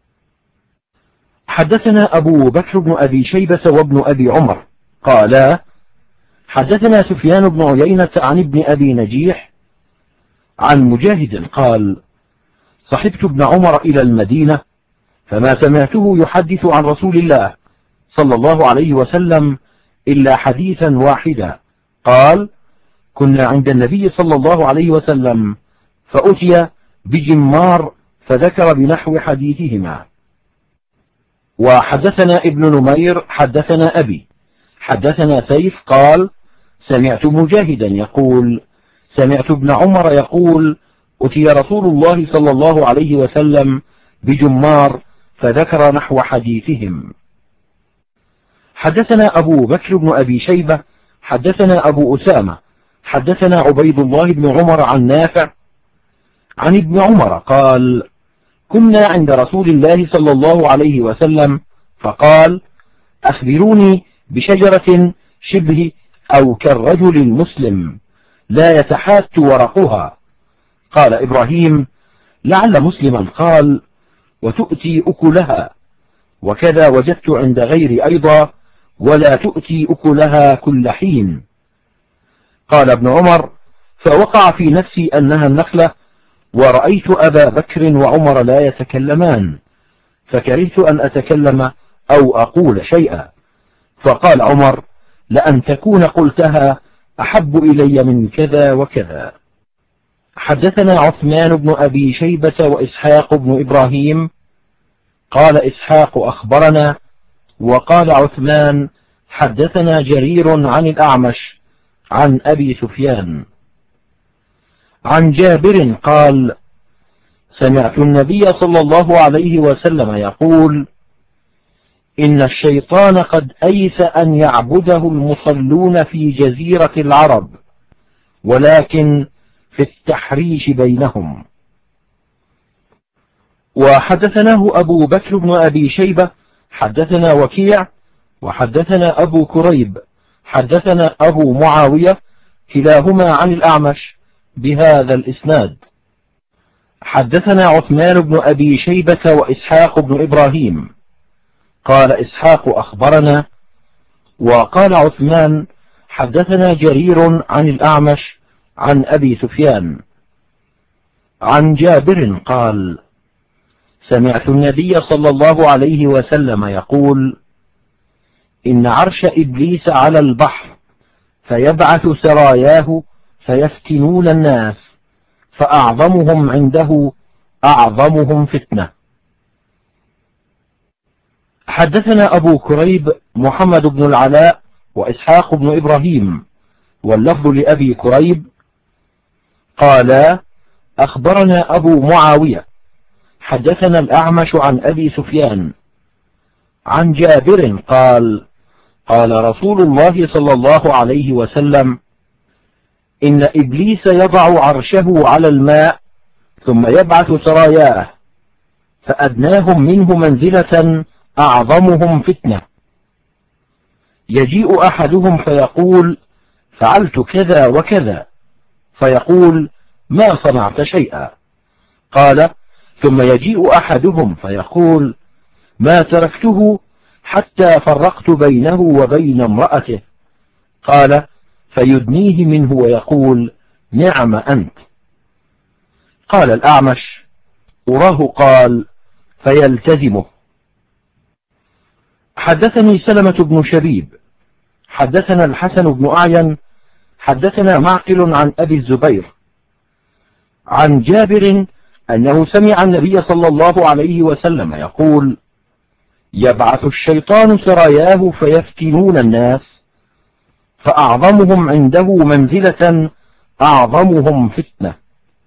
حدثنا أبو بكر بن أبي شيبة وابن أبي عمر قالا حدثنا سفيان بن عيينة عن ابن أبي نجيح عن مجاهد قال صحبت ابن عمر إلى المدينة فما سمعته يحدث عن رسول الله صلى الله عليه وسلم إلا حديثا واحدا، قال كنا عند النبي صلى الله عليه وسلم فأتي بجمار فذكر بنحو حديثهما. وحدثنا ابن نمير حدثنا أبي حدثنا سيف قال سمعت مجاهدا يقول سمعت ابن عمر يقول أتي رسول الله صلى الله عليه وسلم بجمار فذكر نحو حديثهم. حدثنا أبو بكر بن أبي شيبة حدثنا أبو أسامة حدثنا عبيد الله بن عمر عن نافع عن ابن عمر قال كنا عند رسول الله صلى الله عليه وسلم فقال أخبروني بشجرة شبه أو كالرجل المسلم لا يتحات ورقها. قال إبراهيم لعل مسلما قال وتؤتي أكلها، وكذا وجدت عند غير أيضا ولا تؤتي أكلها كل حين. قال ابن عمر فوقع في نفسي أنها النخلة، ورأيت أبا بكر وعمر لا يتكلمان فكرهت أن أتكلم أو أقول شيئا، فقال عمر لأن تكون قلتها أحب إلي من كذا وكذا. حدثنا عثمان بن أبي شيبة وإسحاق بن إبراهيم قال إسحاق أخبرنا، وقال عثمان حدثنا جرير عن الأعمش عن أبي سفيان عن جابر قال سمعت النبي صلى الله عليه وسلم يقول إن الشيطان قد أيس أن يعبده المصلون في جزيرة العرب، ولكن في التحريش بينهم. وحدثناه أبو بكر بن أبي شيبة حدثنا وكيع وحدثنا أبو كريب حدثنا أبو معاوية كلاهما عن الأعمش بهذا الإسناد. حدثنا عثمان بن أبي شيبة وإسحاق بن إبراهيم قال إسحاق أخبرنا، وقال عثمان حدثنا جرير عن الأعمش عن أبي سفيان عن جابر قال سمعت النبي صلى الله عليه وسلم يقول إن عرش إبليس على البحر فيبعث سراياه فيفتنون الناس، فأعظمهم عنده أعظمهم فتنة. حدثنا أبو كريب محمد بن العلاء وإسحاق بن إبراهيم، واللفظ لأبي كريب قال أخبرنا أبو معاوية حدثنا الأعمش عن أبي سفيان عن جابر قال قال رسول الله صلى الله عليه وسلم إن إبليس يضع عرشه على الماء ثم يبعث سراياه، فأدناهم منه منزلة أعظمهم فتنة. يجيء أحدهم فيقول فعلت كذا وكذا، فيقول ما صنعت شيئا. قال ثم يجيء أحدهم فيقول ما تركته حتى فرقت بينه وبين امرأته. قال فيدنيه منه ويقول نعم أنت. قال الأعمش أراه قال فيلتزمه. حدثني سلمة بن شبيب حدثنا الحسن بن أعين حدثنا معقل عن أبي الزبير عن جابر أنه سمع النبي صلى الله عليه وسلم يقول يبعث الشيطان سراياه فيفتنون الناس، فأعظمهم عنده منزلة أعظمهم فتنة.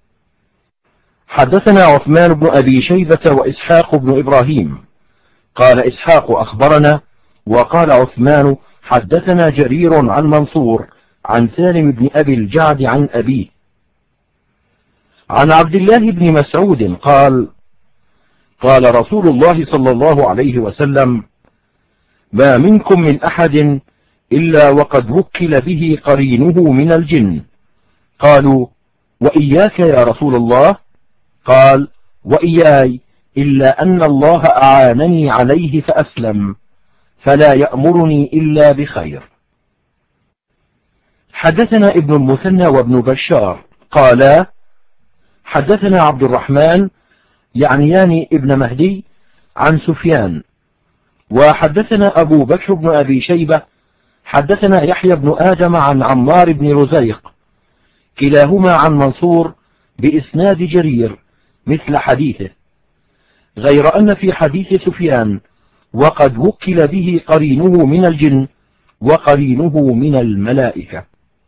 حدثنا عثمان بن أبي شيبة وإسحاق بن إبراهيم قال إسحاق أخبرنا، وقال عثمان حدثنا جرير عن منصور عن سالم بن أبي الجعد عن أبيه عن عبد الله بن مسعود قال قال رسول الله صلى الله عليه وسلم ما منكم من أحد إلا وقد وكل به قرينه من الجن. قالوا وإياك يا رسول الله؟ قال وإياي، إلا أن الله أعانني عليه فأسلم، فلا يأمرني إلا بخير. حدثنا ابن المثنى وابن بشار قالا حدثنا عبد الرحمن يعنيان ابن مهدي عن سفيان، وحدثنا أبو بكر بن أبي شيبة حدثنا يحيى بن آدم عن عمار بن رزيق كلاهما عن منصور بإسناد جرير مثل حديثه، غير أن في حديث سفيان وقد وكل به قرينه من الجن وقرينه من الملائكة.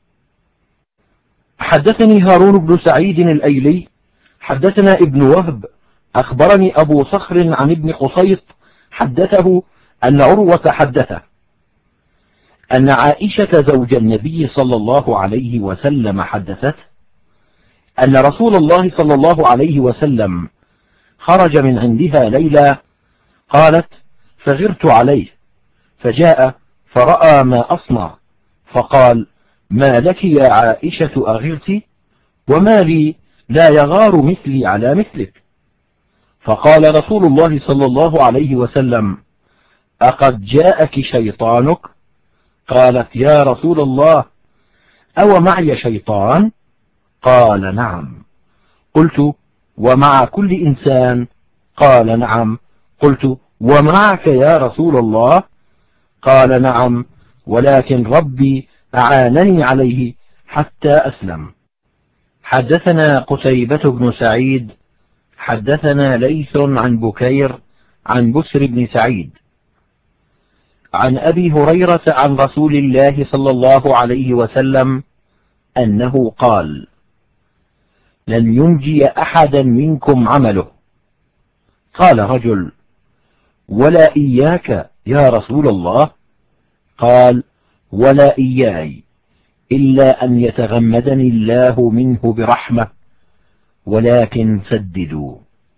حدثني هارون بن سعيد الأيلي حدثنا ابن وهب أخبرني أبو صخر عن ابن قصيط حدثه أن عروة حدثه أن عائشة زوج النبي صلى الله عليه وسلم حدثته أن رسول الله صلى الله عليه وسلم خرج من عندها ليلة، قالت: فغرت عليه فجاء فرأى ما أصنع فقال: ما لك يا عائشة أغرت؟ وما لي لا يغار مثلي على مثلك؟ فقال رسول الله صلى الله عليه وسلم: أقد جاءك شيطانك؟ قالت: يا رسول الله، أو معي شيطان؟ قال: نعم. قلت: ومع كل إنسان؟ قال: نعم. قلت: ومعك يا رسول الله؟ قال: نعم، ولكن ربي أعانني عليه حتى أسلم. حدثنا قتيبة بن سعيد حدثنا ليث عن بكير عن بسر بن سعيد عن أبي هريرة عن رسول الله صلى الله عليه وسلم أنه قال: لن ينجي أحدا منكم عمله. قال رجل: ولا إياك يا رسول الله؟ قال: ولا إياي، إلا أن يتغمدني الله منه برحمة، ولكن سددوا.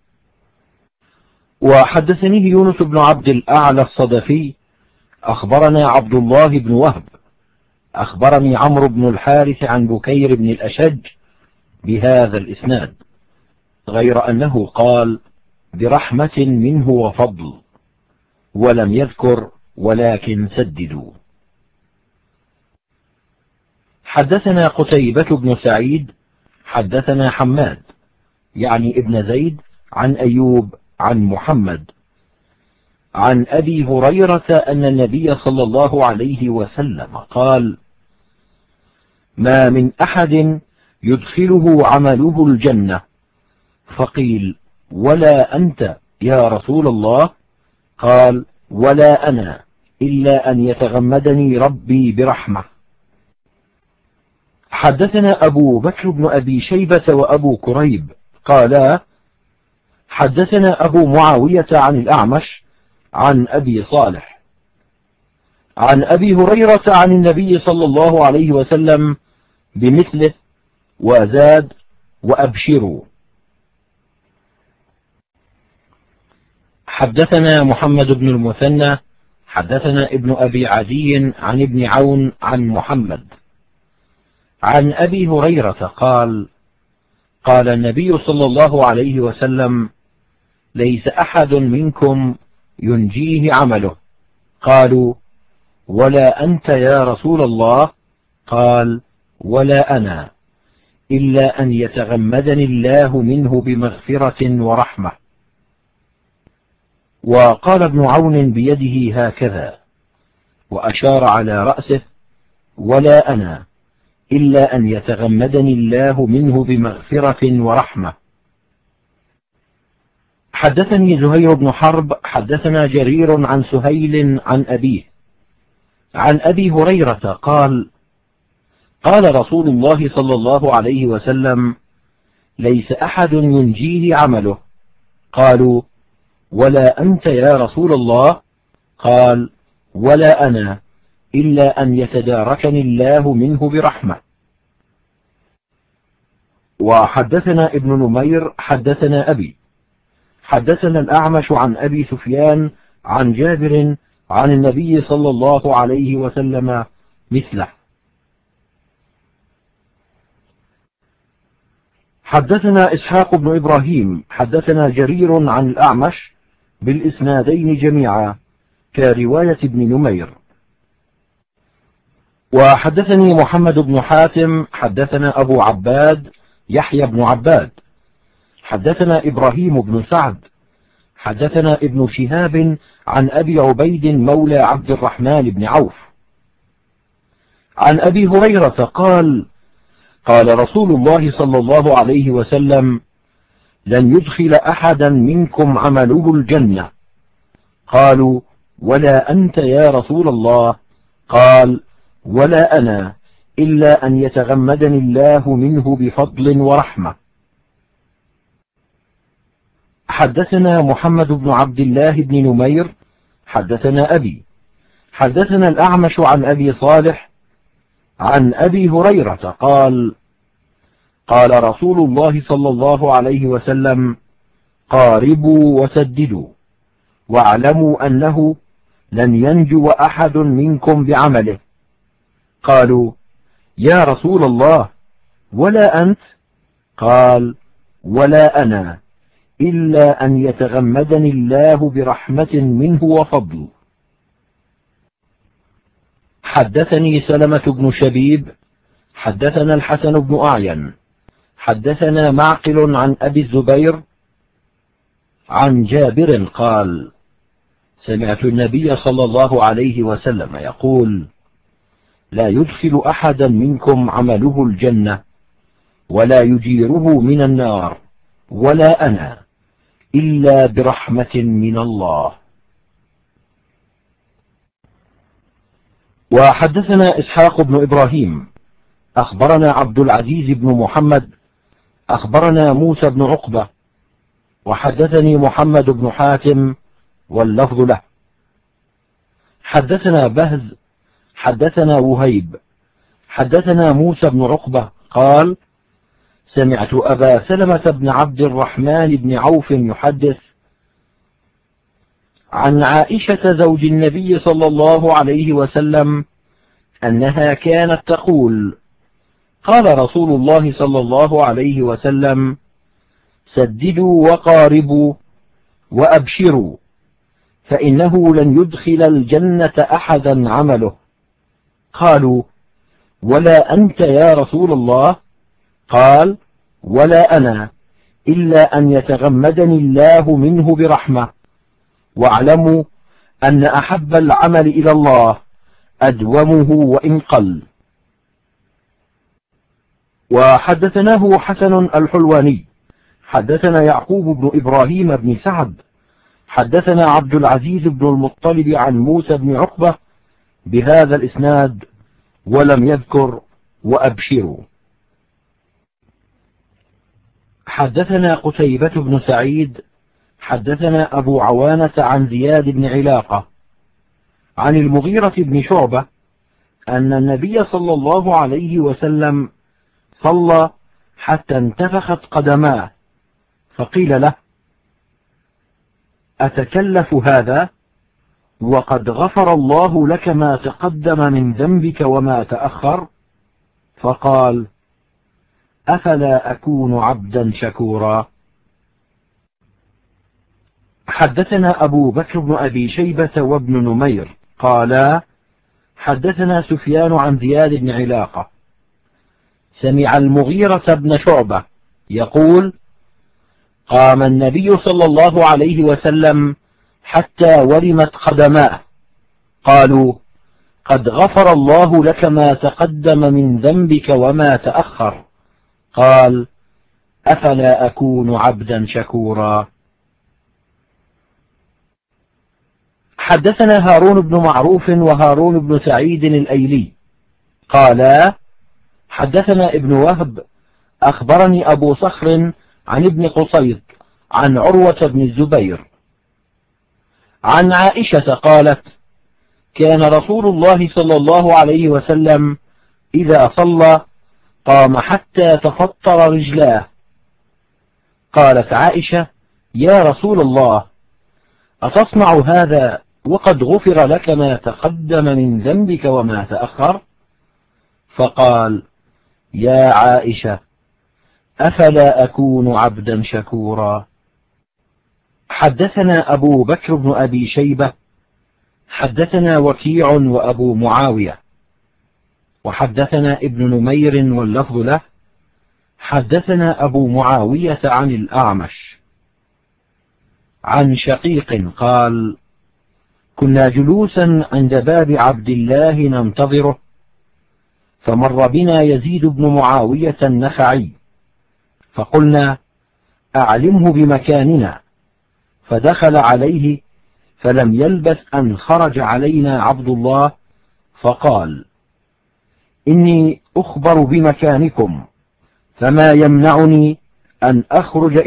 وحدثنيه يونس بن عبد الأعلى الصدفي أخبرنا عبد الله بن وهب أخبرني عمرو بن الحارث عن بكير بن الأشج بهذا الإسناد، غير أنه قال: برحمة منه وفضل، ولم يذكر ولكن سددوا. حدثنا قتيبة بن سعيد حدثنا حماد يعني ابن زيد عن أيوب عن محمد عن أبي هريرة أن النبي صلى الله عليه وسلم قال: ما من أحد يدخله عمله الجنة. فقيل: ولا أنت يا رسول الله؟ قال: ولا أنا، إلا أن يتغمدني ربي برحمة. حدثنا أبو بكر بن أبي شيبة وأبو كريب قالا: حدثنا أبو معاوية عن الأعمش عن أبي صالح عن أبي هريرة عن النبي صلى الله عليه وسلم بمثله، وزاد: وأبشروا. حدثنا محمد بن المثنى حدثنا ابن أبي عدي عن ابن عون عن محمد عن أبي هريرة قال: قال النبي صلى الله عليه وسلم: ليس أحد منكم ينجيه عمله. قالوا: ولا أنت يا رسول الله؟ قال: ولا أنا، إلا أن يتغمدني الله منه بمغفرة ورحمة. وقال ابن عون بيده هكذا وأشار على رأسه: ولا أنا، إلا أن يتغمدني الله منه بمغفرة ورحمة. حدثني زهير بن حرب حدثنا جرير عن سهيل عن أبيه عن أبي هريرة قال: قال رسول الله صلى الله عليه وسلم: ليس أحد ينجيه عمله. قالوا: ولا أنت يا رسول الله؟ قال: ولا أنا، إلا أن يتداركني الله منه برحمة. وحدثنا ابن نمير حدثنا أبي حدثنا الأعمش عن أبي سفيان عن جابر عن النبي صلى الله عليه وسلم مثله. حدثنا إسحاق بن إبراهيم حدثنا جرير عن الأعمش بالإسنادين جميعا كرواية ابن نمير. وحدثني محمد بن حاتم حدثنا أبو عباد يحيى بن عباد حدثنا إبراهيم بن سعد حدثنا ابن شهاب عن أبي عبيد مولى عبد الرحمن بن عوف عن أبي هريرة قال: قال رسول الله صلى الله عليه وسلم: لن يدخل أحدا منكم عمله الجنة. قالوا: ولا أنت يا رسول الله؟ قال: ولا أنا، إلا أن يتغمدني الله منه بفضل ورحمة. حدثنا محمد بن عبد الله بن نمير حدثنا أبي حدثنا الأعمش عن أبي صالح عن أبي هريرة قال: قال رسول الله صلى الله عليه وسلم: قاربوا وسددوا، واعلموا أنه لن ينجو أحد منكم بعمله. قالوا: يا رسول الله، ولا أنت؟ قال: ولا أنا، إلا أن يتغمدني الله برحمة منه وفضل. حدثني سلمة بن شبيب حدثنا الحسن بن أعين حدثنا معقل عن أبي الزبير عن جابر قال: سمعت النبي صلى الله عليه وسلم يقول: لا يدخل أحدا منكم عمله الجنة ولا يجيره من النار، ولا أنا، إلا برحمة من الله. وحدثنا إسحاق بن إبراهيم أخبرنا عبد العزيز بن محمد أخبرنا موسى بن عقبة وحدثني محمد بن حاتم واللفظ له. حدثنا بهز حدثنا وهيب حدثنا موسى بن عقبة قال: سمعت أبا سلمة بن عبد الرحمن بن عوف يحدث عن عائشة زوج النبي صلى الله عليه وسلم أنها كانت تقول: قال رسول الله صلى الله عليه وسلم: سددوا وقاربوا وأبشروا، فإنه لن يدخل الجنة أحدا عمله. قالوا: ولا أنت يا رسول الله؟ قال: ولا أنا، إلا أن يتغمدني الله منه برحمة، واعلموا أن أحب العمل إلى الله أدومه وإن قل. وحدثناه حسن الحلواني حدثنا يعقوب بن إبراهيم بن سعد حدثنا عبد العزيز بن المطلب عن موسى بن عقبة بهذا الإسناد ولم يذكر وأبشروا. حدثنا قتيبة بن سعيد حدثنا أبو عوانة عن زياد بن علاقة عن المغيرة بن شعبة أن النبي صلى الله عليه وسلم صلى حتى انتفخت قدماه، فقيل له: أتكلف هذا وقد غفر الله لك ما تقدم من ذنبك وما تأخر؟ فقال: أفلا أكون عبدا شكورا. حدثنا أبو بكر بن أبي شيبة وابن نمير قالا: حدثنا سفيان عن زياد بن علاقة سمع المغيرة بن شعبة يقول: قام النبي صلى الله عليه وسلم حتى ورمت قدماه، قالوا: قد غفر الله لك ما تقدم من ذنبك وما تأخر. قال: أفلا أكون عبدا شكورا. حدثنا هارون بن معروف وهارون بن سعيد الأيلي قالا: حدثنا ابن وهب أخبرني أبو صخر عن ابن قصيد عن عروة بن الزبير عن عائشة قالت: كان رسول الله صلى الله عليه وسلم إذا صلى قام حتى تفطر رجلاه. قالت عائشة: يا رسول الله، أتصنع هذا وقد غفر لك ما تقدم من ذنبك وما تأخر؟ فقال: يا عائشة، أفلا أكون عبدا شكورا. حدثنا أبو بكر بن أبي شيبة حدثنا وكيع وأبو معاوية وحدثنا ابن نمير واللفظ له حدثنا أبو معاوية عن الأعمش عن شقيق قال: كنا جلوسا عند باب عبد الله ننتظره، فمر بنا يزيد بن معاوية النخعي، فقلنا: أعلمه بمكاننا. فدخل عليه فلم يلبث أن خرج علينا عبد الله فقال: إني أخبر بمكانكم، فما يمنعني أن أخرج